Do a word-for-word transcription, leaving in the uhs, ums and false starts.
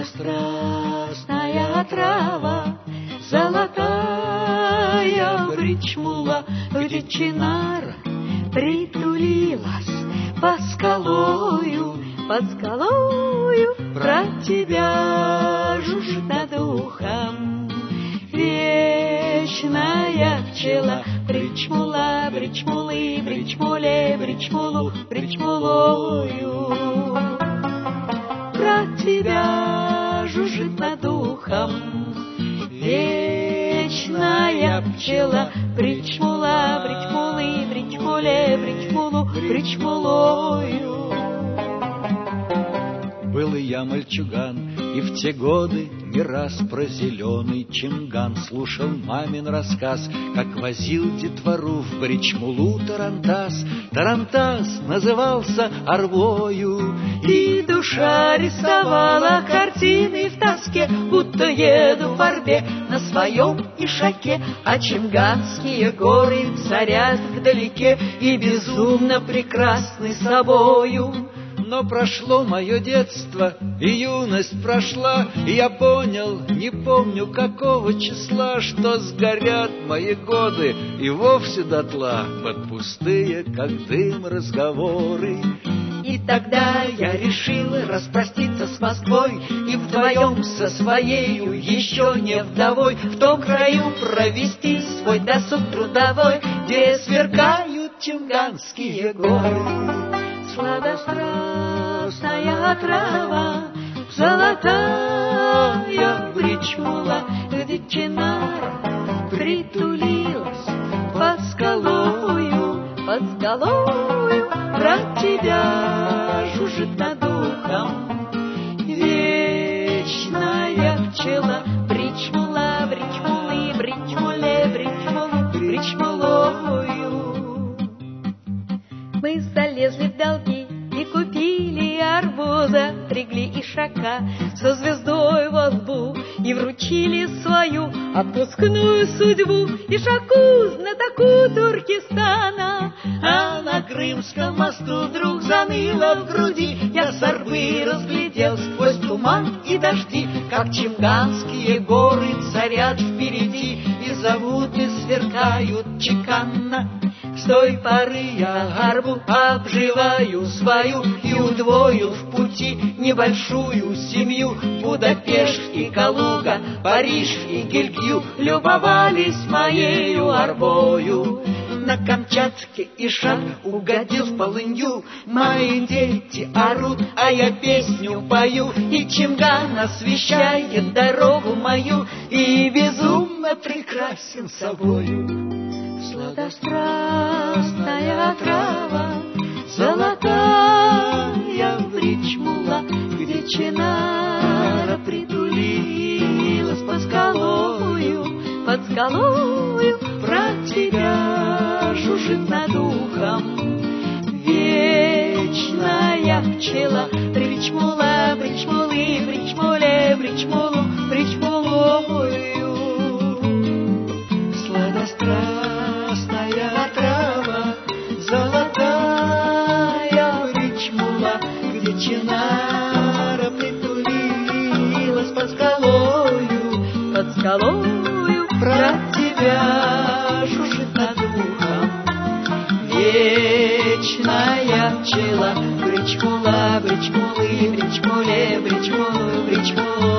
Сладострастная трава, золотая бричмула, где чинара притулилась под скалою, под скалою про тебя жужжит над ухом. Вечная пчела, бричмула, бричмулы, бричмуле, бричмулу, бричмулою про тебя жужжит над ухом. Вечная пчела, бричмула, бричмулы, бричмуле, бричмулу, бричмулою. Был и я мальчуган, и в те годы не раз про зеленый чимган слушал мамин рассказ, как возил детвору в бричмулу тарантас. Тарантас назывался арвою, и душа рисовала картины в тоске, будто еду в орбе на своем ишаке, а чимганские горы царят вдалеке и безумно прекрасны собою. Но прошло мое детство, и юность прошла, и я понял, не помню какого числа, что сгорят мои годы и вовсе дотла под пустые, как дым, разговоры. И тогда я решил распроститься с Москвой и вдвоем со своею еще не вдовой в том краю провести свой досуг трудовой, где сверкают чимганские горы. Сладострастная трава, золотая бричмула, где чинара притулилась под скалою, под скалою про тебя жужжит над ухом. Вечная пчела, бричмула, бричмулы, бричмуле, бричмулу, бричмулою. Мы залезли в долги и купили арбуза, стригли ишака со звездой во лбу и вручили свою отпускную судьбу ишаку, знатоку Туркестана. А на Крымском мосту вдруг заныло в груди, я с арбы разглядел сквозь туман и дожди, как чимганские горы царят впереди и зовут и сверкают чеканно. С той поры я арбу обживаю свою и удвоил в пути небольшую семью. Будапешт и Калуга, Париж и Гильгью любовались моею арбою. На Камчатке ишак угодил в полынью, мои дети орут, а я песню пою, и чимган освещает дорогу мою, и безумно прекрасен собою. Сладострастная трава, золотая бричмула, где чинара притулилась под скалою, под скалою про тебя жужжит над ухом. Вечная пчела, бричмула, бричмулы, бричмуле, бричмулу, бричмулою. Сладострастная трава, золотая бричмула, где чинара притулилась под скалою, под скалою про тебя жужжит над ухом. Вечная пчела, бричмула, бричмулы, бричмуле, бричмулу, бричмулу.